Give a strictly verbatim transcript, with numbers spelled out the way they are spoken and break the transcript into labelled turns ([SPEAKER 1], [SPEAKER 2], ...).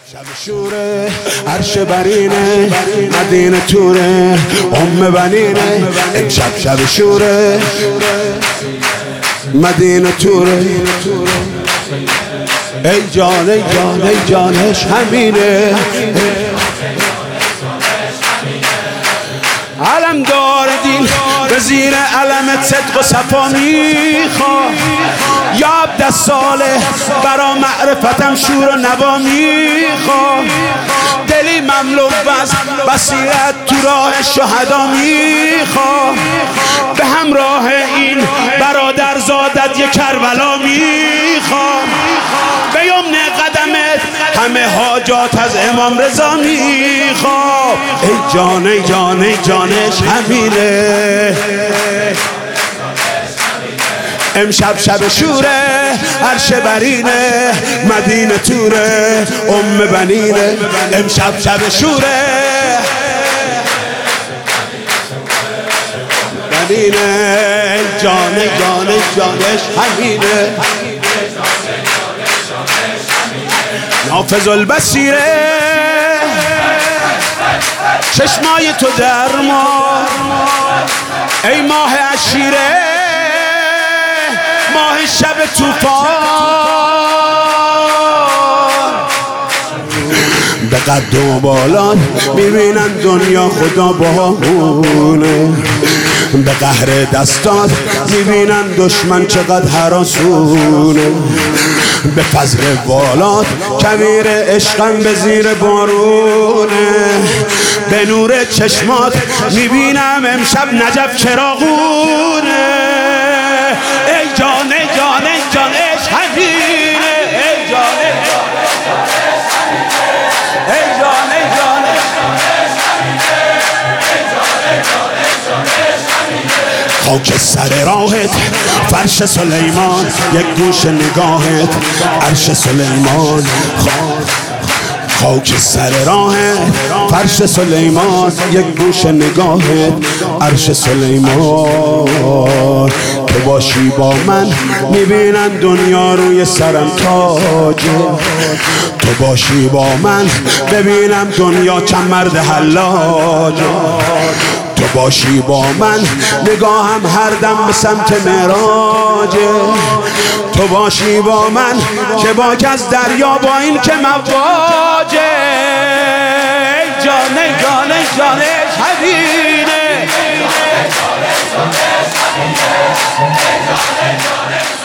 [SPEAKER 1] شب شوره عرش برینه مدینه توره ام بنینه امشب شب شوره مدینه توره ای جان ای جان ای جانش همینه علم دار دین به زیر علم صدق و صفا میخواه یا عبد صالح برا معرفتم شور و نوا میخواه دلی مملو از بصیرت تو راه شهدا میخواه به همراه این برادر زادت یک کربلا میخواه به یمن قدمت همه حاجات از امام رضا میخواه ای جان ای جان ای جانش همینه امشب شب شوره عرش برینه مدینه توره ام بنینه امشب شب شوره بنینه جان جان جانش همینه نافذ البصیره چشمای تو در ما ای ماه عشیره ماه شب توفان به قد و بالات میبینن دنیا خدا باهونه به قهر دستات میبینن دشمن چقدر هراسونه به فضل والات کویر عشقم به زیر بارونه به نور چشمات میبینم امشب نجف چراغونه ای جان ای جان ای جان عشق همینه ای جان ای جان ای جان ای جان خاک سر راهت فرش سلیمان یک گوش نگاهت عرش سلیمان خاک سر راهت فرش سلیمان یک گوش نگاهت عرش سلیمان تو باشی با من میبینن دنیا روی سرم تاجه تو باشی با من ببینم دنیا چند مرد حلاجه تو باشی با من نگاهم هر دم به سمت معراجه تو باشی با من که باک از دریا با این که مواجه ای جان ای جان ای جانش همینه